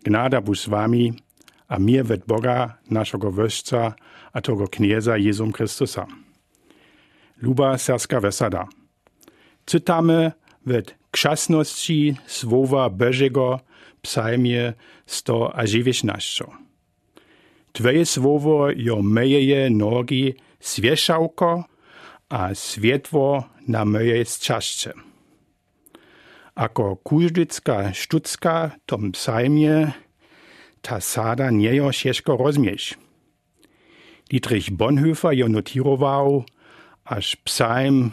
gnada bu z wami, a mir ved Boga, naszego Wyżca, a tego Knieza Jezum Chrystusa. Luba serska wesada. Czytamy w krzasności Słowa Bożego psalmie 119. Twoje słowo jo meje nogi świeszałko, a światło na mojej czaszce. Ako kuźdycka sztucka tom psalmie ta sada nie jo ciężko rozumieć. Dietrich Bonhoeffer jo notirował, aż psalm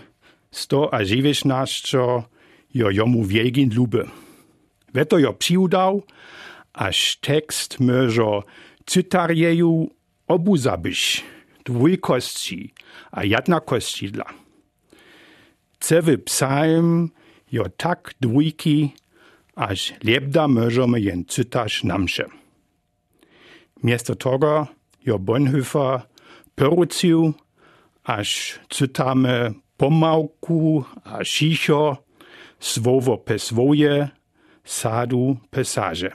119 jo jomu wielgin luby. Weto jo přiudał, aż tekst może cytarjeju obu zabyś, dwójkości a jednakości dla. Cewy psalm jo tak dwójki, aż lebda możemy jen cytaż namsze. Miesto tego jo Bonhoeffer porucił, aż cytamy pomałku a cicho, słowo pe swoje, sadu pesaże.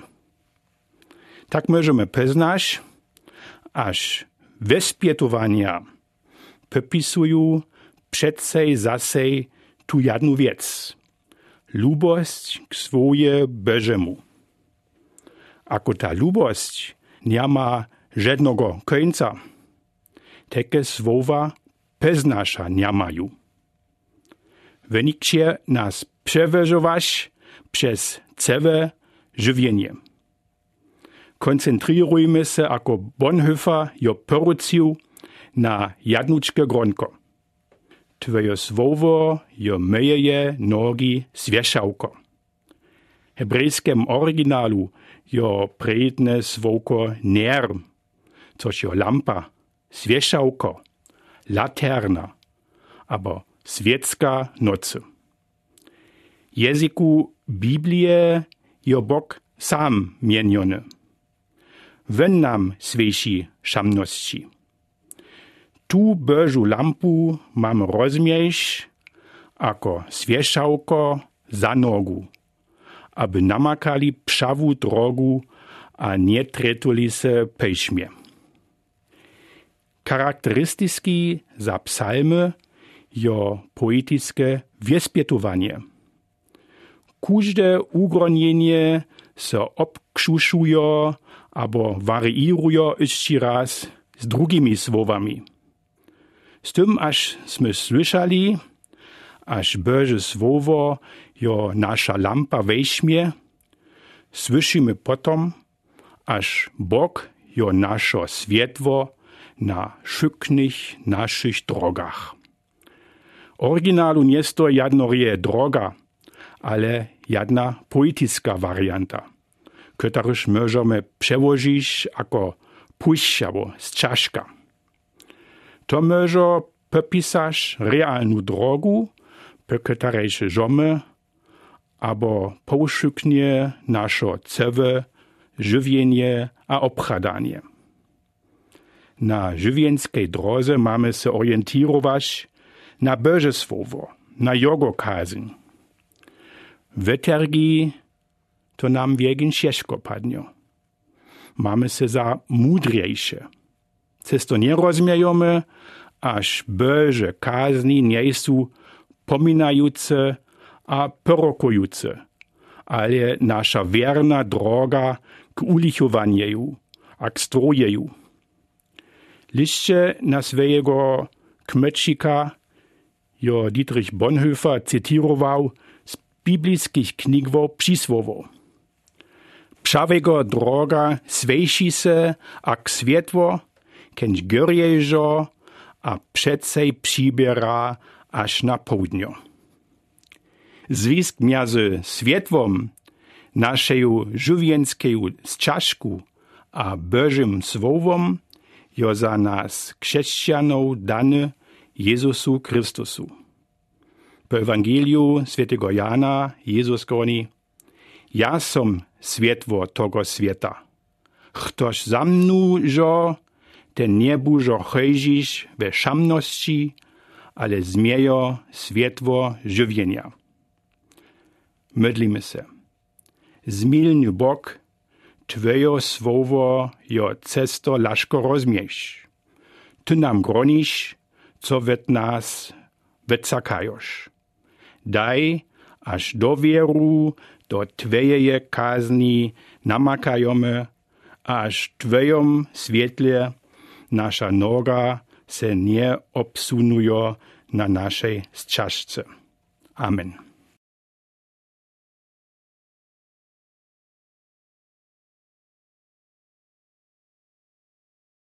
Tak możemy poznać, aż wyspietowania popisują przedsej zasej tu jedną wiec. Lubość k swoje Bożemu. Ako ta lubość nie ma żadnego końca, takie słowa poznasza nie mają. Wynikcie nas przewyżować przez całe żywienie. Koncentrujmy się, jako Bonhoeffer jo porucił, na jednuczkę gronko. Twoje słowo jo myje nogi świeszałko. W hebrejskim oryginalu jo predne słówko ner, což jo lampa, świeszałko, laterna, abo świecka nocy. Języku Biblie jo Bóg sam mieniony. Wen nam świeci szamności. Tu Bożu lampu mam rozumieć jako świeszałko za nogu, aby namakali prawu drogu, a nie tretuli se pejśmie. Charakterystyczki za psalmy jo poetyckie wyspietowanie. Każde ugronienie se obkrzuszuje albo wariiruje jeszcze raz z drugimi słowami. Z tym, aż sme słyszeli, aż Boże słowo jo nasza lampa wejśmie, słyszymy potom, aż Bóg jo nasze światło na wszystkich naszych drogach. Oryginalu nie sto jednorije droga, ale jedna poetycka warianta, którąż możemy przełożyć jako puść albo strzaszka. To może popisać realną drogę, po której żyjemy, albo powszechnie nasze całe żywienie a obchadanie. Na żywienskiej drodze mamy się orientować na Boże słowo, na Jego kazań. Wetergi to nam wiegin ciężko padnie. Mamy się za mudrzejsze. Cesto nie rozumiemy, aż Boże kazni nie są pominające a prorokujące, ale nasza wierna droga k ulichowaniu a k strojeju. Liście na swojego kmeczika jo Dietrich Bonhoeffer cytirował z biblickich knigów przysłowo. Przawego droga swejsi se a k światło, kęć gorjeżo, a przedsej przybiera aż na południo. Związk między światłom, naszej żywienskiej czaszku a Bożym słowom jo za nas, chrześcijanów, dany Jezusu Chrystusu. Po Ewangeliu świętego Jana Jezus mówi: Ja som światło tego świata. Ktoś za mną żo, ten nie bużo chojdzić we szamności, ale zmiejo światło żywienia. Modlimy się. Zmilny Bóg, Twoje słowo jo cesto laszko rozmiesz. Ty nam gronisz, co wet nas wycakajosz. Daj, aż do wieru, do Twojej kazni namakajemy, aż Twojom świetle nasza noga se nie obsunuje na naszej czaszce. Amen.